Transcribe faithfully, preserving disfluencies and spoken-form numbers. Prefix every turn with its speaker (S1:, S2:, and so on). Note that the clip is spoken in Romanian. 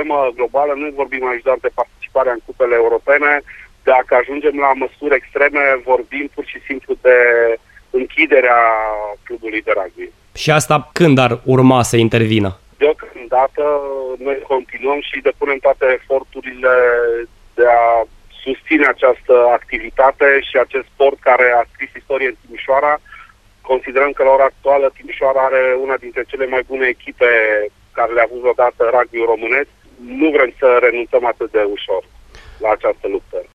S1: problemă globală, nu vorbim aici doar de participarea în cupele europene. Dacă ajungem la măsuri extreme, vorbim pur și simplu de închiderea clubului de rugby.
S2: Și asta când ar urma să intervină?
S1: Deocamdată noi continuăm și depunem toate eforturile de a susține această activitate și acest sport care a scris istorie în Timișoara. Considerăm că la ora actuală Timișoara are una dintre cele mai bune echipe care le-a avut vreodată rugby românesc. Nu vrem să renunțăm atât de ușor la această luptă.